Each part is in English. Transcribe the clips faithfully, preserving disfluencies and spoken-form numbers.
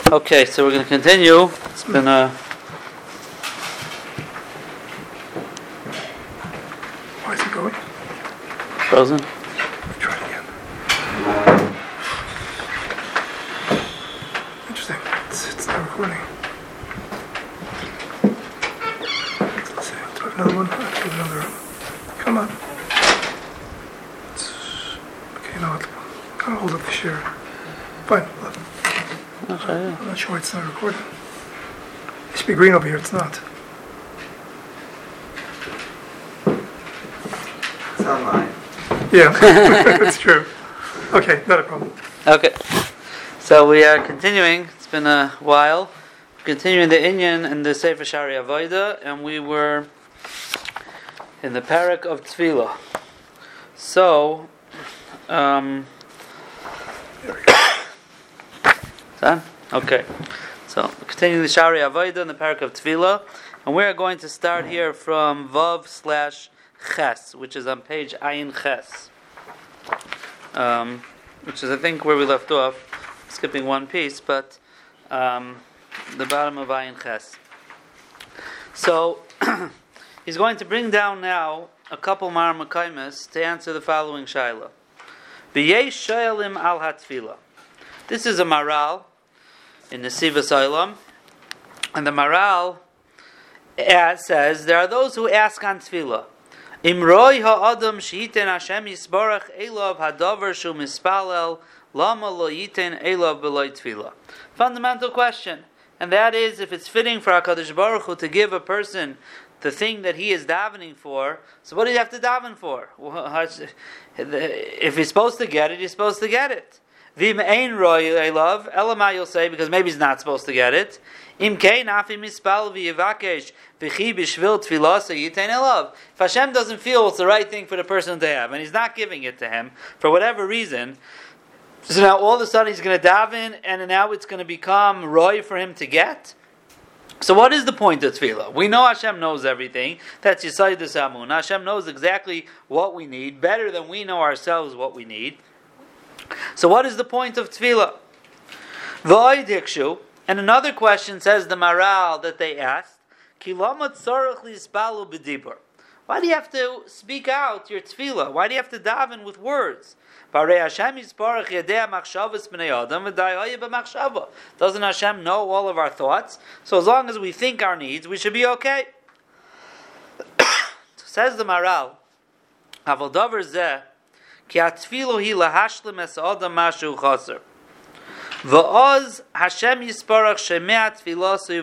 Okay, so we're going to continue. It's been a... Why is it going? Frozen? Try it again. Interesting. It's, it's not recording. Let's see. I'll try another one. I'll try another one. Come on. It's, okay, now I'll kind of hold up the share. Fine. Okay. I'm not sure why it's not recording. It should be green over here. It's not. It's online. Yeah, that's true. Okay, not a problem. Okay. So we are continuing. It's been a while. Continuing the Inyan and the Sefer Shari Avoda, and we were in the parak of Tefillah. So, um... Done? Okay. So, continuing the Shari Avoda and the parak of Tefillah, and we are going to start here from Vav slash Ches, which is on page Ayin Ches, um, which is, I think, where we left off, skipping one piece, but um, the bottom of Ayin Ches. So, he's going to bring down now a couple Mar Makaimis to answer the following Shaila. V'yesh Shayalim al Hatfila. This is a Maral in the Sivas Olam, and the Maral uh, says there are those who ask on Tefillah. Imroi ha'adam she'iten Hashem yisbarach elav hadavar shu mispalel lama lo yiten elav b'loi tefillah. Fundamental question, and that is, if it's fitting for HaKadosh Baruch Hu to give a person the thing that he is davening for, so what do you have to daven for? If he's supposed to get it, he's supposed to get it. Vim ein roi elav, elamai you'll say, because maybe he's not supposed to get it. Im kein afi mispal v'yivakesh v'chi b'shvil tefilasa yitein elav. If Hashem doesn't feel it's the right thing for the person to have, and he's not giving it to him for whatever reason, so now all of a sudden he's going to daven, and now it's going to become roi for him to get. So what is the point of tefillah? We know Hashem knows everything. That's Yisayid Samun. Hashem knows exactly what we need, better than we know ourselves what we need. So what is the point of tefillah? V'oid hikshu. And another question, says the Maral, that they asked, Ki lama tzarech lispalu b'dibur. Why do you have to speak out your tefillah? Why do you have to daven with words? Doesn't Hashem know all of our thoughts? So as long as we think our needs, we should be okay. Says the Maral, Aval davar zeh, ki atfilu hi lahashlim es adam mashu chaser. V'oz Hashem yisparach shemei tfilasui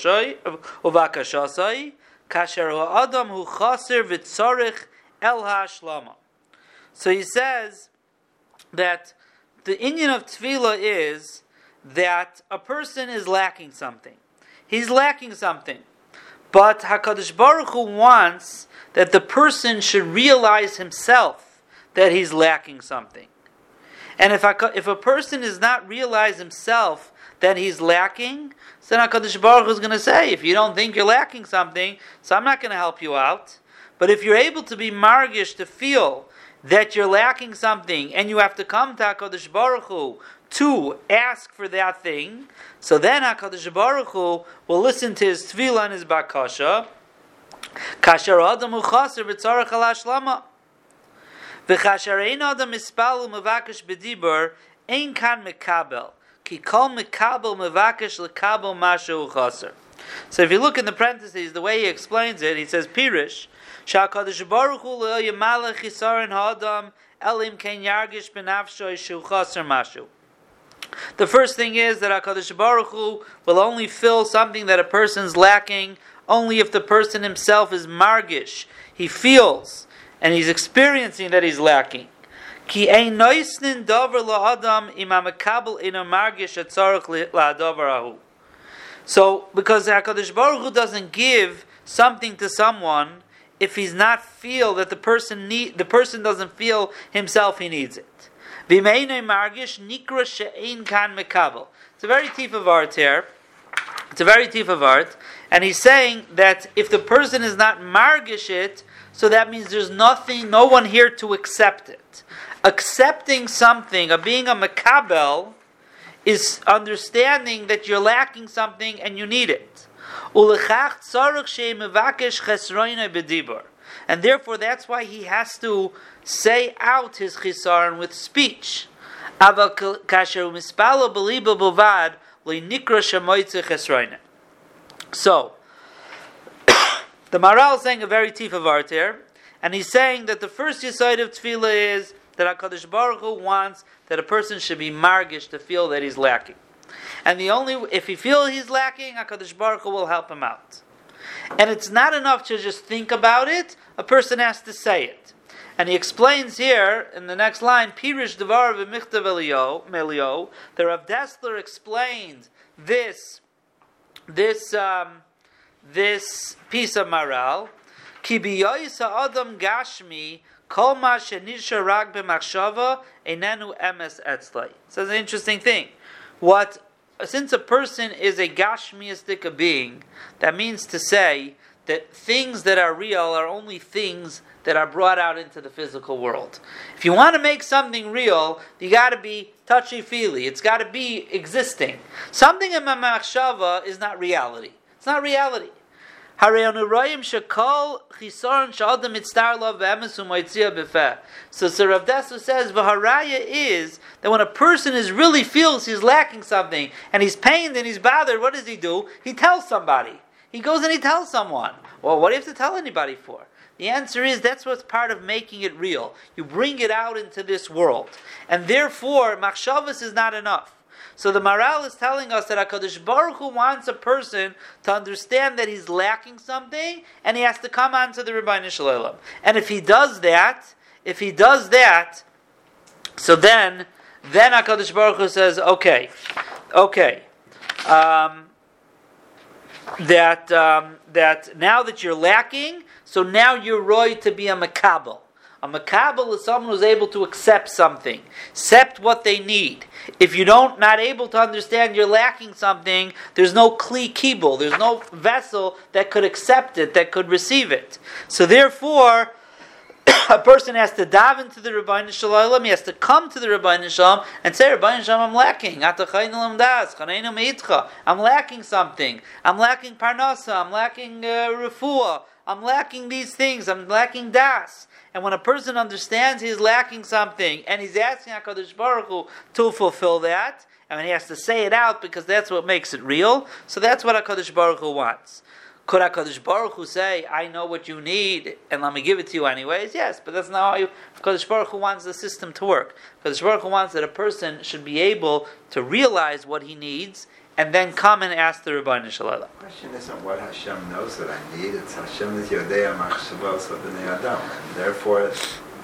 uvakashasai kasher ha'adam hu chaser v'tzorich el ha'ashlama. So he says that the inyan of tefillah is that a person is lacking something. He's lacking something. But HaKadosh Baruch Hu wants that the person should realize himself that he's lacking something. And if, I, if a person is not realize himself that he's lacking, so then HaKadosh Baruch Hu is going to say, if you don't think you're lacking something, so I'm not going to help you out. But if you're able to be margish, to feel that you're lacking something, and you have to come to HaKadosh Baruch Hu to ask for that thing, so then HaKadosh Baruch Hu will listen to his tefillah and his bakasha. Kasher adam hu chaser v'tzarech al hashlama. V'chasher ein adam mispalu mevakesh b'dibur ein kan mekabel ki kol mekabel mevakesh lekabel mashu chaser. So if you look in the parentheses, the way he explains it, he says Pirish Sha'Kadosh Baruch Hu lo yamalech chisaron ha'adam elim ken yargish b'nafsho shu chaser mashu. The first thing is that HaKadosh Baruch Hu will only fill something that a person's lacking only if the person himself is margish. He feels and he's experiencing that he's lacking. Ki ein noisnin davar la'adam im ha'mekabel ino margish atzarech la'adavar ahu. So, because HaKadosh Baruch Hu doesn't give something to someone if he's not feel that the person need, the person doesn't feel himself he needs it. V'meinei margish nikra she'ein kan mekabel. It's a very deep of art here. It's a very deep of art, and he's saying that if the person is not margish it, so that means there's nothing, no one here to accept it. Accepting something, of being a mekabel, is understanding that you're lacking something and you need it. Ulechach tzarich shei mevakesh chesroinai b'dibur. And therefore, that's why he has to say out his chisaron with speech. Aval kasher umispalo b'liba b'vad le'nikra shemoitze chesroinai. So, the Maharal is saying a very tief of art here, and he's saying that the first yesod of tefillah is that HaKadosh Baruch Hu wants that a person should be margish to feel that he's lacking. And the only, if he feels he's lacking, HaKadosh Baruch Hu will help him out. And it's not enough to just think about it, a person has to say it. And he explains here, in the next line, Pirish Devar v'michtav Elio, the Rav Dessler explained this, this, um, this piece of Maharal, Ki biyoyis ha'adam gashmi kol ma shenisha rag b'machshava einenu emes etzlai. So it's an interesting thing. What, since a person is a gashmiistic being, that means to say that things that are real are only things that are brought out into the physical world. If you want to make something real, you got to be touchy-feely. It's got to be existing. Something in machshava is not reality. It's not reality. So Sir Rav Dessler says, V'haraya is that when a person is really feels he's lacking something, and he's pained and he's bothered, what does he do? He tells somebody. He goes and he tells someone. Well, what do you have to tell anybody for? The answer is that's what's part of making it real. You bring it out into this world. And therefore, machshavas is not enough. So the Maharal is telling us that HaKadosh Baruch Hu wants a person to understand that he's lacking something, and he has to come on to the Rebbeinu Shalom. And if he does that, if he does that, so then, then HaKadosh Baruch Hu says, okay, okay, um, that um, that now that you're lacking, so now you're roy to be a makabel. A makabel is someone who's able to accept something, accept what they need. If you don't, not able to understand you're lacking something, there's no kli kibul, there's no vessel that could accept it, that could receive it. So therefore, a person has to dive into the Rebbeinu Shalom, he has to come to the Rebbeinu Shalom and say, Rebbeinu Shalom, I'm lacking. I'm lacking something. I'm lacking parnasa, I'm lacking uh, refuah, I'm lacking these things, I'm lacking das. And when a person understands he's lacking something, and he's asking HaKadosh Baruch Hu to fulfill that, and he has to say it out because that's what makes it real, so that's what HaKadosh Baruch Hu wants. Could HaKadosh Baruch Hu say, I know what you need, and let me give it to you anyways? Yes, but that's not how you, HaKadosh Baruch Hu wants the system to work. HaKadosh Baruch Hu wants that a person should be able to realize what he needs, and then come and ask the Rebbeinu Shalom. The question isn't what Hashem knows that I need, it's Hashem is Yodea Machshavos B'nei Adam. And therefore,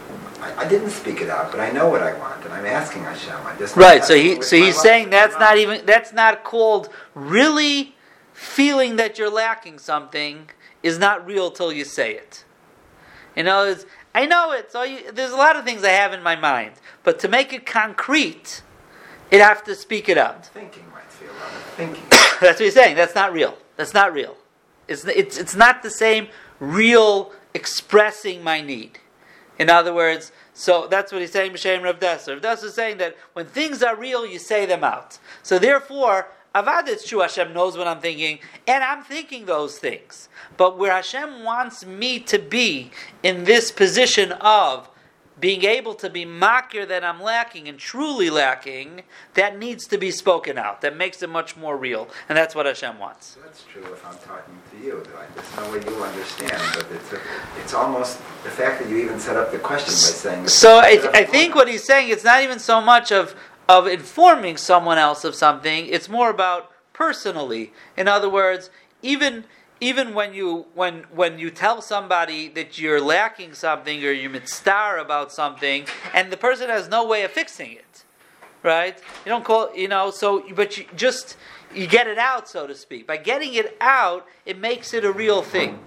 I, I didn't speak it out, but I know what I want, and I'm asking Hashem. I just right, so he so he's saying that's not even, that's not called really feeling that you're lacking something is not real till you say it. You know, it's, I know it, so you, there's a lot of things I have in my mind, but to make it concrete, you'd have to speak it out. Thinking might feel like thinking. That's what he's saying. That's not real. That's not real. It's it's it's not the same real expressing my need. In other words, so that's what he's saying. B'Shem Rav Dessler. Rav Dessler is saying that when things are real, you say them out. So therefore, avad, it's true. Hashem knows what I'm thinking, and I'm thinking those things. But where Hashem wants me to be in this position of being able to be makir that I'm lacking and truly lacking, that needs to be spoken out. That makes it much more real. And that's what Hashem wants. So that's true if I'm talking to you. There's no way you'll understand, but it's a, it's almost the fact that you even set up the question by saying... So I, I think what he's saying, it's not even so much of, of informing someone else of something, it's more about personally. In other words, even... Even when you when when you tell somebody that you're lacking something or you're mitzvah about something, and the person has no way of fixing it, right? You don't call you know. So, but you just you get it out, so to speak. By getting it out, it makes it a real thing.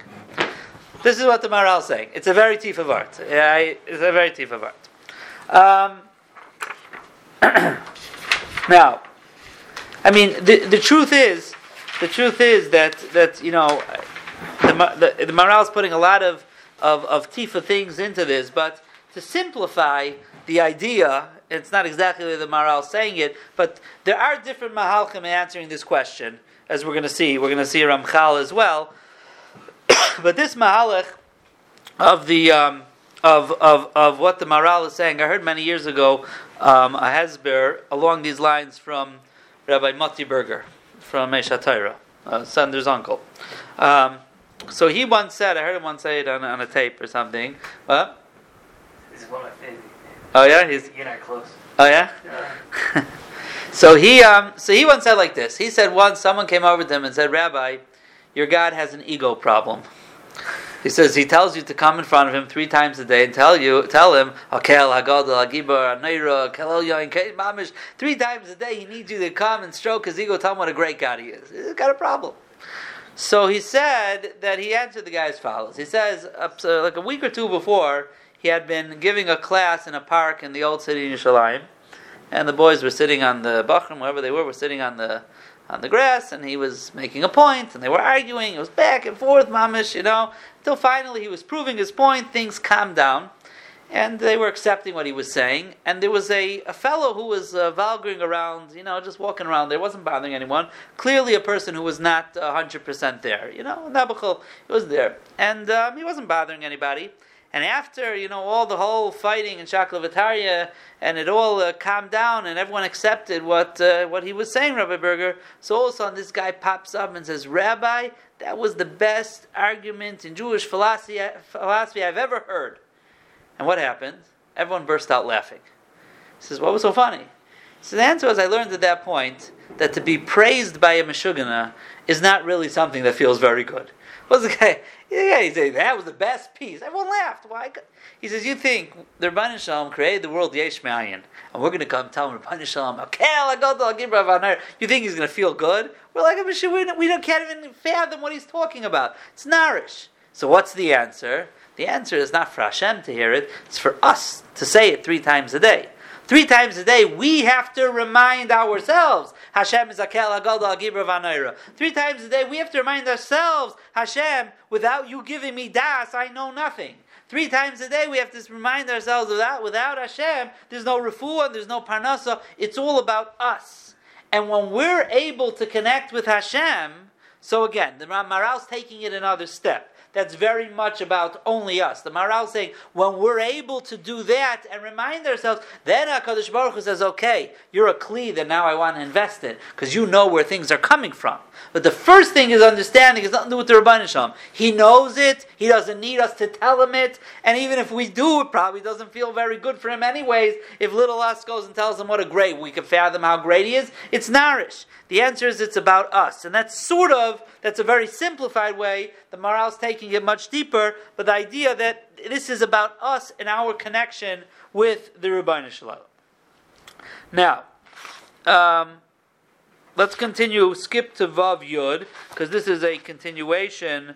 This is what the Maharal is saying. It's a very tief of art. Yeah, it's a very tief of art. Um, now, I mean, the the truth is. The truth is that, that you know, the, the, the Maharal is putting a lot of, of, of tifa things into this, but to simplify the idea It's not exactly the Maharal saying it, but there are different Mahalchim answering this question, as we're going to see. We're going to see Ramchal as well. But this Mahalach of the um, of of of what the Maharal is saying, I heard many years ago um, a hesber along these lines from Rabbi Moti Berger from Meisha Torah, uh, Sander's uncle. Um, so he once said, I heard him once say it on, on a tape or something. What? This is one of my favorite. Oh yeah, he's. You're not close. Oh yeah. Yeah. so he um so he once said like this. He said once someone came over to him and said, Rabbi, your God has an ego problem. He says he tells you to come in front of him three times a day and tell you tell him Hakel Hagadol Hagibar Neira Kelel Yoin Mamish three times a day. He needs you to come and stroke his ego, tell him what a great God he is. He's got a problem. So he said that he answered the guy as follows. He says up to, like a week or two before, he had been giving a class in a park in the old city of Yerushalayim, and the boys were sitting on the bachrim, wherever they were, were sitting on the on the grass, and he was making a point, and they were arguing. It was back and forth, mamish, you know, until finally he was proving his point. Things calmed down, and they were accepting what he was saying. And there was a, a fellow who was uh, valgering around, you know, just walking around there, wasn't bothering anyone. Clearly a person who was not one hundred percent there, you know, Nabuchal was there. And um, he wasn't bothering anybody. And after, you know, all the whole fighting in Shaklavataria, and it all uh, calmed down, and everyone accepted what uh, what he was saying, Rabbi Berger, so all of a sudden this guy pops up and says, Rabbi, that was the best argument in Jewish philosophy, philosophy I've ever heard. And what happened? Everyone burst out laughing. He says, what was so funny? So the answer was, I learned at that point that to be praised by a Meshugana is not really something that feels very good. What's the guy? Yeah, he said that was the best piece. Everyone laughed. Why? He says, you think the Rebbeinu Shalom created the world Yesh Me'ayin, and we're going to come tell him Rebbeinu Shalom, you think he's going to feel good? We're like, we don't, we don't can't even fathom what he's talking about. It's narish. So what's the answer? The answer is not for Hashem to hear it. It's for us to say it three times a day. Three times a day, we have to remind ourselves, Hashem is Akel HaGadol HaGibra V'Anayra. Three times a day, we have to remind ourselves, Hashem, without you giving me das, I know nothing. Three times a day, we have to remind ourselves, without, without Hashem, there's no refuah, there's no parnasa. It's all about us. And when we're able to connect with Hashem, so again, the Maharal's taking it another step. That's very much about only us. The Maharal is saying, when we're able to do that and remind ourselves, then HaKadosh Baruch Hu says, okay, you're a kli that now I want to invest in, because you know where things are coming from. But the first thing is understanding, is nothing to do with the Rebbeinu Shalom. He knows it, he doesn't need us to tell him it, and even if we do, it probably doesn't feel very good for him anyways. If little us goes and tells him what a great, we can fathom how great he is, it's narish. The answer is it's about us. And that's sort of, that's a very simplified way. The Maharal's taking it much deeper, but the idea that this is about us and our connection with the Rebbeinu Shalom. Now, um, let's continue, skip to Vav Yud, because this is a continuation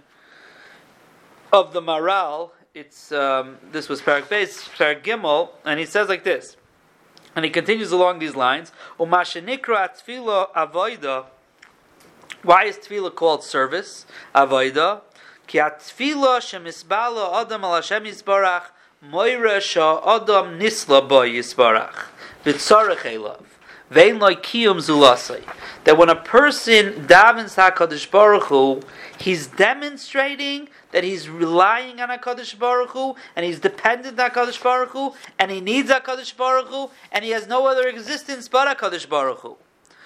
of the Maharal. It's um, this was Parak Beis, Parak Gimel, and he says like this. And he continues along these lines. Umashenikra tefillah avoida. Why is tefillah called service? Avoida. Ki atefillah shemisbala adam al Hashem yisbarach moira sha adam nisla bo yisbarach v'tzarech elav vein lo kiyum zulasei. That when a person davens HaKadosh Baruch Hu, he's demonstrating that he's relying on HaKadosh Baruch Hu, and he's dependent on HaKadosh Baruch Hu, and he needs HaKadosh Baruch Hu, and he has no other existence but HaKadosh Baruch Hu.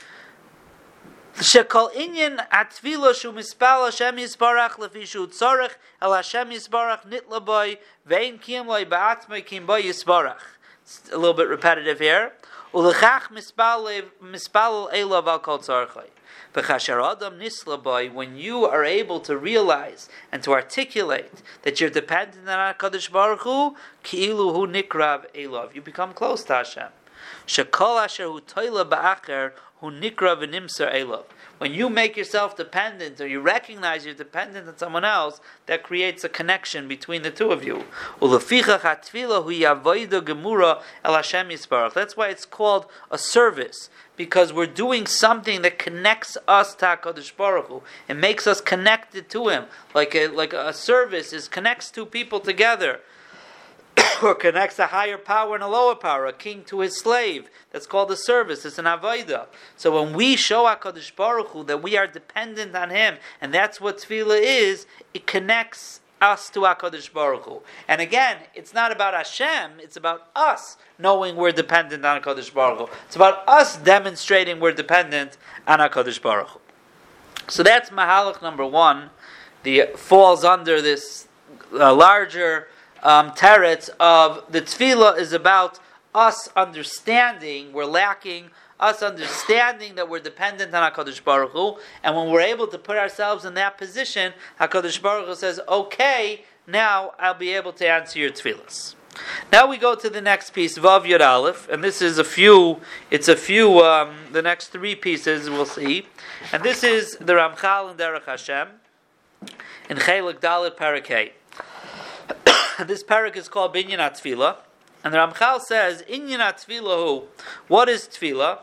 Shekol inyan atfilo shu mispal Hashem yisbarach lefi shu tzorech el Hashem yisbarach nitla boy vein kiyum loy ba'atzmei kiyum boy yisbarach. It's a little bit repetitive here. Ulechach mispal mispal elav al kol tzorechai. V'chasher adam nisla boy, when you are able to realize and to articulate that you're dependent on HaKadosh Baruch Hu, ki'ilu hu nikrav elav, you become close to Hashem. Shekol asher hu toila ba'acher hu nikra v'nimser elav. When you make yourself dependent, or you recognize you're dependent on someone else, that creates a connection between the two of you. Ulefichach hatfila hu yavoida gemura el Hashem yisbarach. That's why it's called a service, because we're doing something that connects us to HaKadosh Baruch Hu. It makes us connected to Him, like a like a service is connects two people together. or connects a higher power and a lower power, a king to his slave. That's called a service. It's an avodah. So when we show HaKadosh Baruch Hu that we are dependent on Him, and that's what tefillah is, it connects us to HaKadosh Baruch Hu. And again, it's not about Hashem, it's about us knowing we're dependent on HaKadosh Baruch Hu. It's about us demonstrating we're dependent on HaKadosh Baruch Hu. So that's Mahalach number one. The falls under this uh, larger um, teretz of the tefillah is about us understanding we're lacking, us understanding that we're dependent on HaKadosh Baruch Hu, and when we're able to put ourselves in that position, HaKadosh Baruch Hu says, okay, now I'll be able to answer your tefillahs. Now we go to the next piece, Vav Yud Aleph, and this is a few, it's a few, um, the next three pieces we'll see, and this is the Ramchal in Derech Hashem, in Chelik Dalet Perek Hey. This parak is called Binyan HaTfilah, and the Ramchal says, Inyan HaTfilah hu, what is tefillah?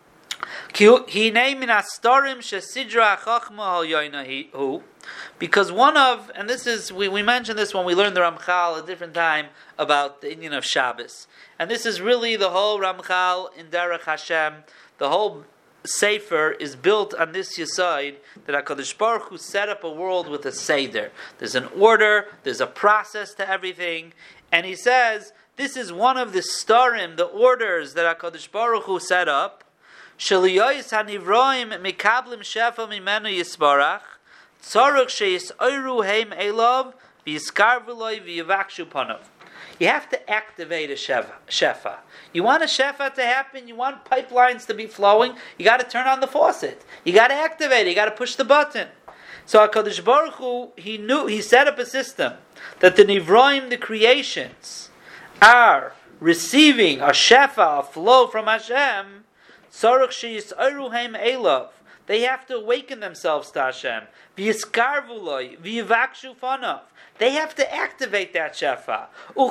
Because one of, and this is, we, we mentioned this when we learned the Ramchal a different time about the Inyan of Shabbos. And this is really the whole Ramchal in Derech Hashem, the whole Sefer is built on this yesod that HaKadosh Baruch Hu set up a world with a seder. There's an order, there's a process to everything, and he says, this is one of the starim, the orders that HaKadosh Baruch Hu set up. Shaliyos hanivroim mikablim shefa mimenu yisbarach tzarich sheyisoru heim elov v'yiskarvu loy v'yivakshu panav. You have to activate a shefa. You want a shefa to happen, you want pipelines to be flowing, you got to turn on the faucet. You got to activate it, you got to push the button. So HaKadosh Baruch Hu, he knew, he set up a system that the Nivroim, the creations, are receiving a shefa, a flow from Hashem. Tzarich sheyisoru heim elov. They have to awaken themselves to Hashem. V'yiskarvu loy, v'yivakshu fanav. They have to activate that shefa.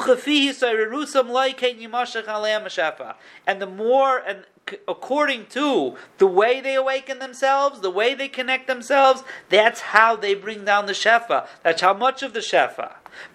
And the more, and according to the way they awaken themselves, the way they connect themselves, that's how they bring down the shefa. That's how much of the shefa.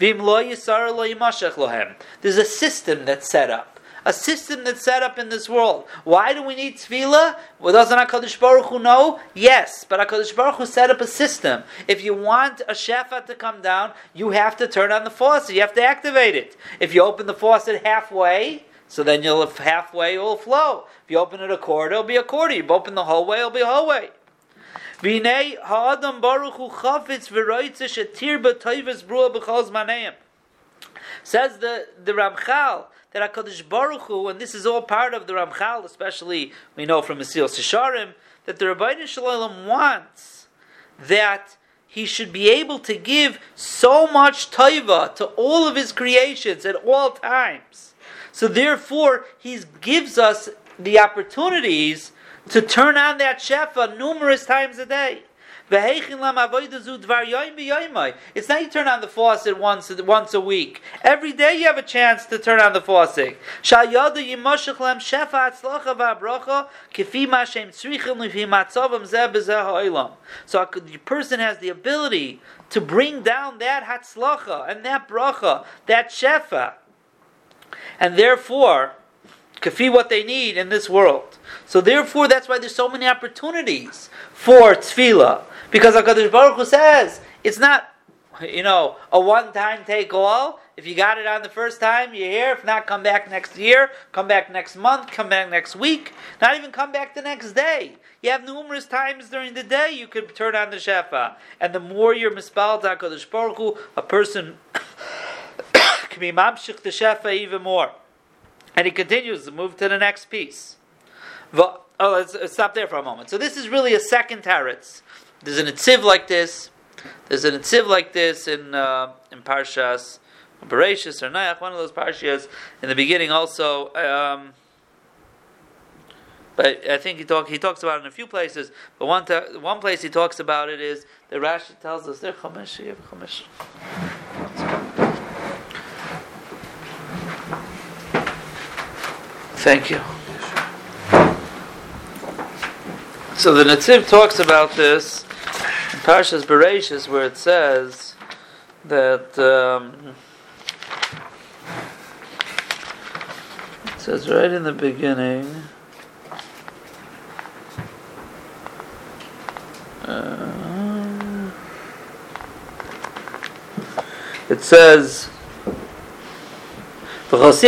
There's a system that's set up. A system that's set up in this world. Why do we need tefillah? Well, doesn't HaKadosh Baruch Hu know? Yes, but HaKadosh Baruch Hu set up a system. If you want a shefa to come down, you have to turn on the faucet. You have to activate it. If you open the faucet halfway, so then you'll halfway it will flow. If you open it a quarter, it'll be a quarter. If you open the whole way, it'll be a whole way. V'nei ha'adam Baruch Hu chafetz v'roitze shetir b'toivos brua b'chol zmaneim. Says the, the Ramchal, that HaKadosh Baruch Hu, and this is all part of the Ramchal, especially we know from Mesilas Yesharim, that the Rebbeinu Shalom wants that he should be able to give so much taiva to all of his creations at all times. So therefore, he gives us the opportunities to turn on that shefa numerous times a day. It's not you turn on the faucet once once a week. Every day you have a chance to turn on the faucet. So the person has the ability to bring down that hatzlacha and that bracha, that shefa, and therefore kafi what they need in this world. So therefore, that's why there's so many opportunities for tefillah. Because HaKadosh Baruch Hu says, it's not, you know, a one-time take-all. If you got it on the first time, you're here. If not, come back next year, come back next month, come back next week. Not even come back the next day. You have numerous times during the day you could turn on the shefa. And the more you're mispal to HaKadosh Baruch Hu, a person can be mamshich the shefa even more. And he continues to move to the next piece. Oh, let's, let's stop there for a moment. So this is really a second teretz. There's an etziv like this. There's an etziv like this in uh, in Parshas Bereshis or Nayach, one of those parshas in the beginning also. Um, but I think he talk he talks about it in a few places. But one ta- one place he talks about it is the Rashi tells us there Chomesh, you have Chomesh. Thank you. So the Netziv talks about this in Parshas Bereshis, where it says that um, says right in the beginning. Uh, it says. Nothing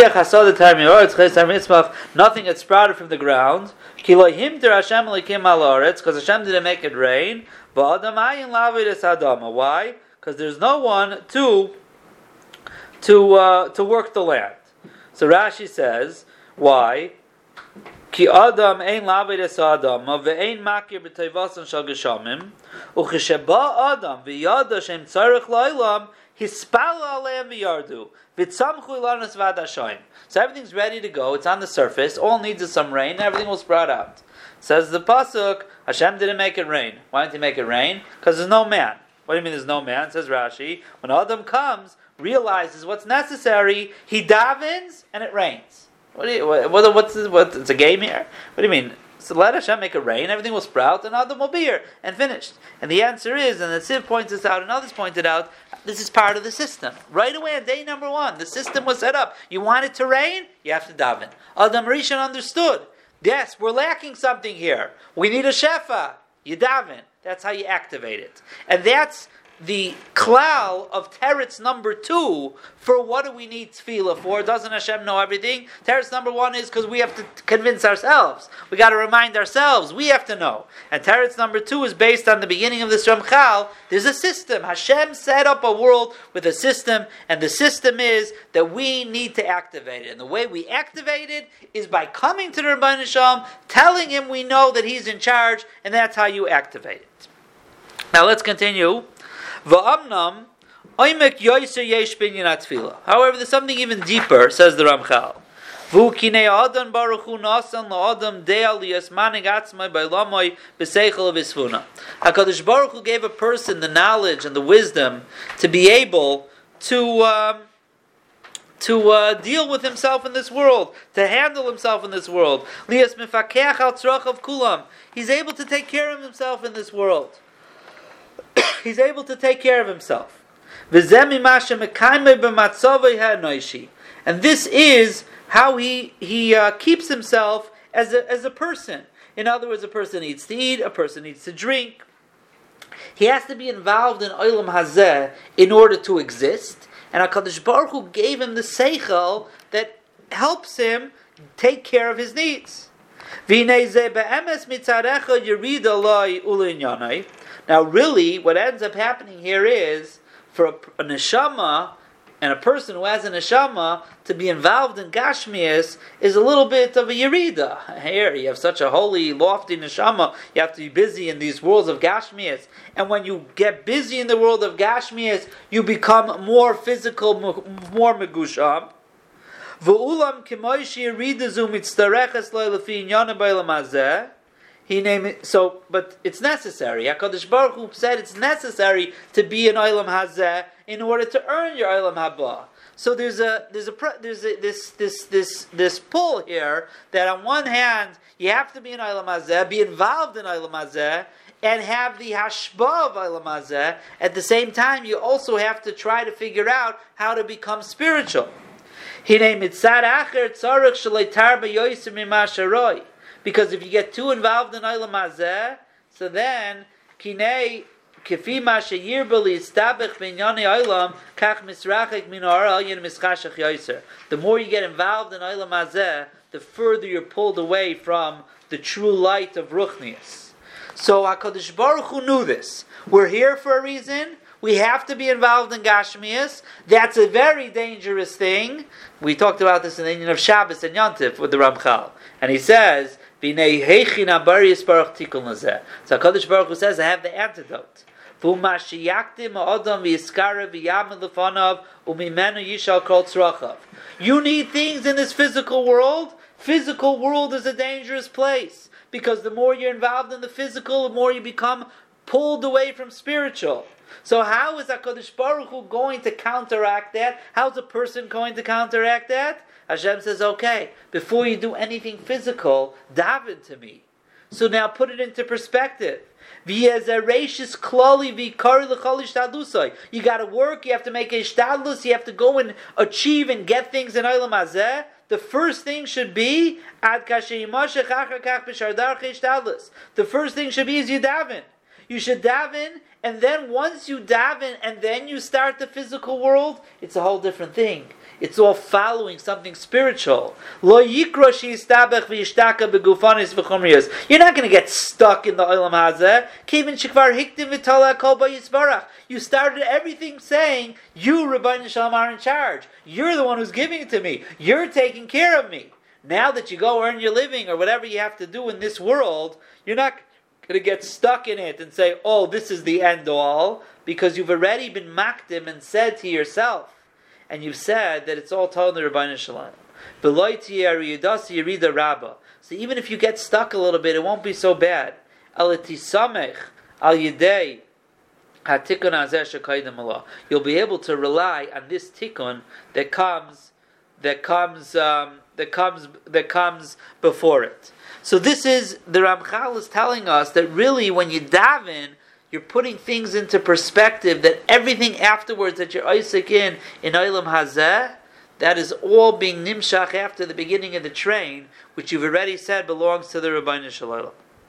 had sprouted from the ground. Because Hashem didn't make it rain. Why? Because there's no one to to uh, to work the land. So Rashi says, why? Ki Adam ein lavides Adam, ve'ein makir b'teivasan shel geshamim, uchesheba Adam v'yada shem tzarich la'ilam, hispal aleim v'yardu, v'tzamchu ilanas v'adashayim. So everything's ready to go. It's on the surface. All it needs is some rain. Everything will sprout out. Says the pasuk, Hashem didn't make it rain. Why didn't He make it rain? Because there's no man. What do you mean there's no man? Says Rashi, when Adam comes, realizes what's necessary, he davens and it rains. What do you? What, what, what's this, what? It's a game here. What do you mean? So let Hashem make it rain, everything will sprout, and Adam will be here and finished. And the answer is, and the Siv points this out, and others pointed out, this is part of the system. Right away on day number one, the system was set up. You want it to rain, you have to daven. Adam Rishon understood. Yes, we're lacking something here. We need a shefa. You daven. That's how you activate it. And that's the klal of teretz number two for what do we need tefillah for? Doesn't Hashem know everything? Teretz number one is because we have to convince ourselves. We got to remind ourselves. We have to know. And teretz number two is based on the beginning of this Ramchal. There's a system. Hashem set up a world with a system, and the system is that we need to activate it. And the way we activate it is by coming to the Rebbeinu Shalom, telling him we know that he's in charge, and that's how you activate it. Now let's continue. However, there's something even deeper, says the Ramchal. HaKadosh Baruch Hu gave a person the knowledge and the wisdom to be able to um, to uh, deal with himself in this world, to handle himself in this world. He's able to take care of himself in this world. He's able to take care of himself. And this is how he he uh, keeps himself as a, as a person. In other words, a person needs to eat, a person needs to drink. He has to be involved in Olam Hazeh in order to exist. And HaKadosh Baruch Hu gave him the seichel that helps him take care of his needs. Now, really, what ends up happening here is, for a, a neshama, and a person who has a neshama, to be involved in Gashmias is a little bit of a yerida. Here, you have such a holy, lofty neshama, you have to be busy in these worlds of Gashmias. And when you get busy in the world of Gashmias, you become more physical, more megusham. V'ulam k'moishi yerida zu mitztareches lo lefi inyanim b'olam hazeh. He named it, so, but it's necessary. HaKadosh Baruch Hu said it's necessary to be in Olam Hazeh in order to earn your Olam Haba. So there's a there's a there's a, this this this this pull here that on one hand you have to be in Olam Hazeh, be involved in Olam Hazeh, and have the hashba of Olam Hazeh. At the same time, you also have to try to figure out how to become spiritual. He named it Tzad Acher Tzarech Shalei Tarba Yoyser Mima Sharoi. Because if you get too involved in Olam Hazeh, so then kinei kefi ma sheyir b'li istabech b'inyanei olam kach misrachek min ha'ara alyin mischashach yoser. The more you get involved in Olam Hazeh, the further you're pulled away from the true light of Ruchnius. So HaKadosh Baruch Hu knew this. We're here for a reason. We have to be involved in Gashmias. That's a very dangerous thing. We talked about this in the Indian of Shabbos and Yontif with the Ramchal. And he says, so HaKadosh Baruch Hu says, I have the antidote. You need things in this physical world. Physical world is a dangerous place. Because the more you're involved in the physical, the more you become pulled away from spiritual. So how is HaKadosh Baruch Hu going to counteract that? How's a person going to counteract that? Hashem says, okay, before you do anything physical, daven to me. So now put it into perspective. You got to work, you have to make a ishtadlus, you have to go and achieve and get things in Olam Hazeh. the first thing should be ad kasher yimashech achar kach b'shar darchei shtadlus. The first thing should be is you daven. You should daven, and then once you daven, and then you start the physical world, it's a whole different thing. It's all following something spiritual. Lo yikra sheistabech v'yishtaka begufanis v'chumriyos. You're not going to get stuck in the olam hazeh. Kevin shekvar hiktim v'tala kol b'yisbarach. You started everything saying, you, Rabbeinu Shalom, are in charge. You're the one who's giving it to me. You're taking care of me. Now that you go earn your living or whatever you have to do in this world, you're not going to get stuck in it and say, oh, this is the end all, because you've already been makdim and said to yourself, and you've said that it's all told in the Rabbeinu Shalom. So even if you get stuck a little bit, it won't be so bad. You'll be able to rely on this tikkun that comes, that comes, um, that comes, that comes before it. So this is, the Ramchal is telling us that really when you daven, you're putting things into perspective, that everything afterwards that you're Isaac in, in Olam Hazeh, that is all being nimshach after the beginning of the train, which you've already said belongs to the Rabbeinu Shalom.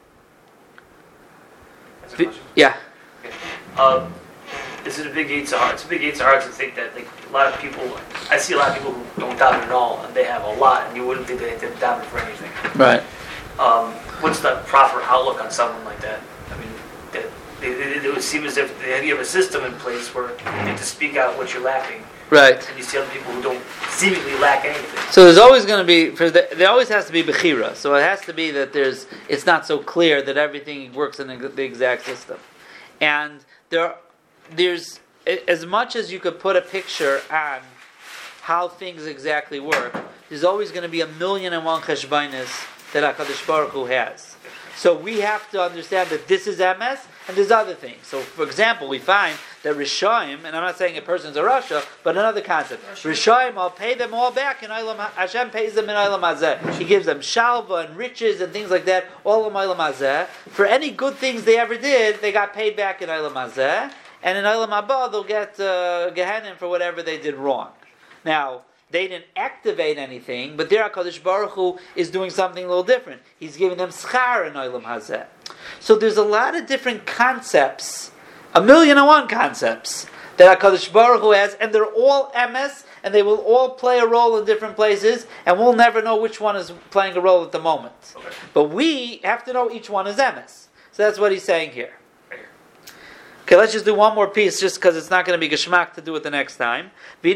Yeah. Okay. Um, is it a big Yetzer Hara? It's a big Yetzer Hara to think that, like, a lot of people, I see a lot of people who don't daven at all, and they have a lot, and you wouldn't think they had to daven for anything. Right. Um, what's the proper outlook on someone like that? I mean, that it, it, it would seem as if you have a system in place where you have to speak out what you're lacking. Right. And you see other people who don't seemingly lack anything. So there's always going to be, for the, there always has to be bechira. So it has to be that there's, it's not so clear that everything works in the, the exact system. And there, there's, as much as you could put a picture on how things exactly work, there's always going to be a million and one cheshbainis that HaKadosh Baruch Hu has. So we have to understand that this is M S, and there's other things. So, for example, we find that Rishaim, and I'm not saying a person's a Rasha, but another concept. Rishaim, I'll pay them all back in Olam. Hashem pays them in Olam Hazeh. He gives them shalva and riches and things like that, all in Olam Hazeh. For any good things they ever did, they got paid back in Olam Hazeh. And in Olam Haba, they'll get uh, Gehenim for whatever they did wrong. Now, they didn't activate anything, but there HaKadosh Baruch Hu is doing something a little different. He's giving them schar in Olam Hazeh. So there's a lot of different concepts, a million and one concepts, that HaKadosh Baruch Hu has, and they're all M S, and they will all play a role in different places, and we'll never know which one is playing a role at the moment. Okay. But we have to know each one is M S. So that's what he's saying here. Okay, let's just do one more piece, just because it's not going to be geschmack to do it the next time.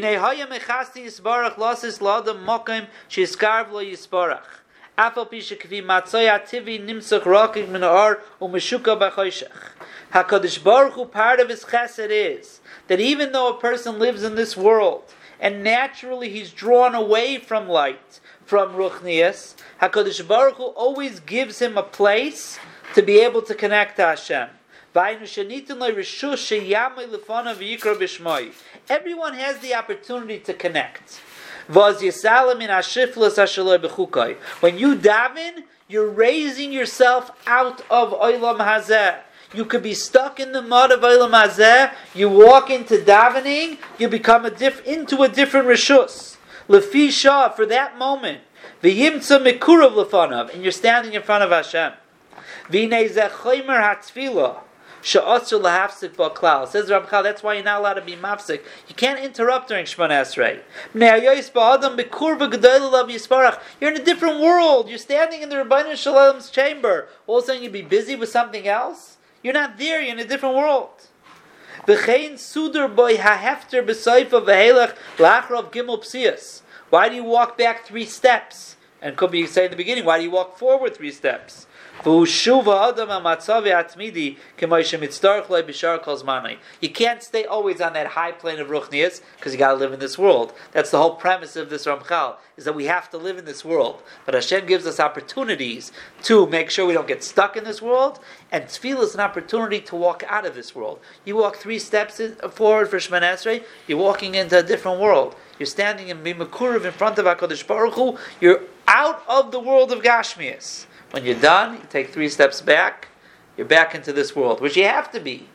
HaKadosh Baruch Hu, part of his chesed is that even though a person lives in this world, and naturally he's drawn away from light, from Ruchnias, HaKadosh Baruch Hu always gives him a place to be able to connect to Hashem. Everyone has the opportunity to connect. When you daven, you're raising yourself out of Olam Hazeh. You could be stuck in the mud of Olam Hazeh. You walk into davening, you become a diff- into a different reshus. Lefi Shah, for that moment. V'yimtza mikurav lefanav, and you're standing in front of Hashem. V'nei zechomer hatzfilah. Sha'asur lahafsik ba'klal. Says Ramchal, that's why you're not allowed to be mafsik. You can't interrupt during Shemona Esrei. You're in a different world. You're standing in the Rabbeinu Shalom's chamber. All of a sudden you'd be busy with something else? You're not there, you're in a different world. Why do you walk back three steps? And could be say in the beginning, why do you walk forward three steps? You can't stay always on that high plane of Ruchnias, because you got to live in this world. That's the whole premise of this Ramchal, is that we have to live in this world. But Hashem gives us opportunities to make sure we don't get stuck in this world, and Tefillah is an opportunity to walk out of this world. You walk three steps forward for Shemona Esrei, you're walking into a different world. You're standing in Bimakurev in front of HaKadosh Baruch Hu, you're out of the world of Gashmias. When you're done, you take three steps back, you're back into this world, which you have to be.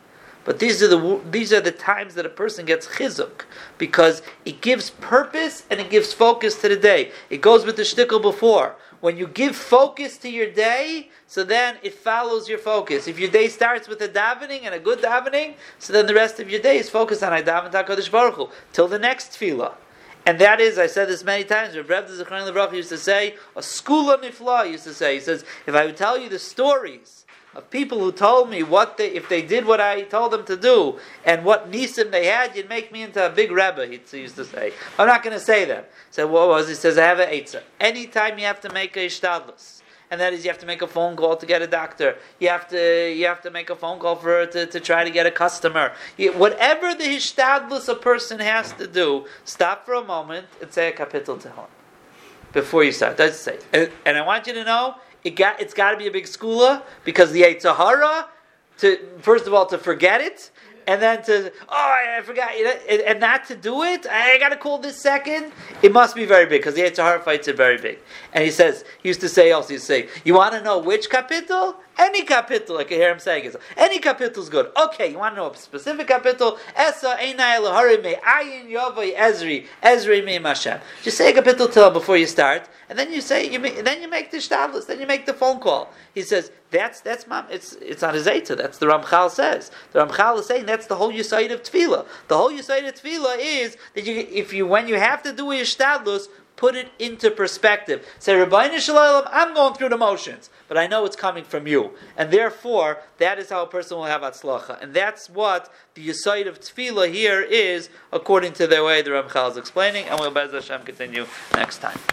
But these are the these are the times that a person gets chizuk, because it gives purpose and it gives focus to the day. It goes with the shtickle before. When you give focus to your day, so then it follows your focus. If your day starts with a davening and a good davening, so then the rest of your day is focused on I daven to HaKadosh Baruch Hu till the next tefillah. And that is, I said this many times, Reb Reb Zechron Levrach used to say, a skula nifla used to say, he says, if I would tell you the stories of people who told me what they, if they did what I told them to do, and what nisim they had, you'd make me into a big rebbe, he used to say. I'm not going to say that. So what was, he says, I have an eitzah. Anytime you have to make a ishtadlus, and that is you have to make a phone call to get a doctor, you have to you have to make a phone call for to, to try to get a customer. You, whatever the hishtadlus a person has to do, stop for a moment and say a kapitel tehillim before you start. That's say. And, and I want you to know, it got it's got to be a big skula, because the Yetzer Hara, to first of all to forget it, and then to, oh, I forgot, and not to do it, I got to call this second, it must be very big, because the Yetzer Hara fights it very big. And he says, he used to say also, he used to say, you want to know which kapitel? Any kapitel, I can hear him saying it. Any kapitel is good. Okay, you want to know a specific kapitel? Esa einai lahari me ayin yovai ezri, ezri me mashem. Just say a kapitel till before you start, and then you say, you make, then you make the shtadlus, then you make the phone call. He says, that's, that's, mom, it's, it's not his Eitzah, that's the Ramchal says. The Ramchal is saying that's the whole Yesod of Tefillah. The whole Yesod of Tefillah is that you, if you, when you have to do a shtadlus, put it into perspective. Say, Rabbeinu Shalom, I'm going through the motions, but I know it's coming from you. And therefore, that is how a person will have atzlacha. And that's what the Yesod of Tefillah here is, according to the way the Ramchal is explaining. And we'll, Be'ez Hashem, continue next time.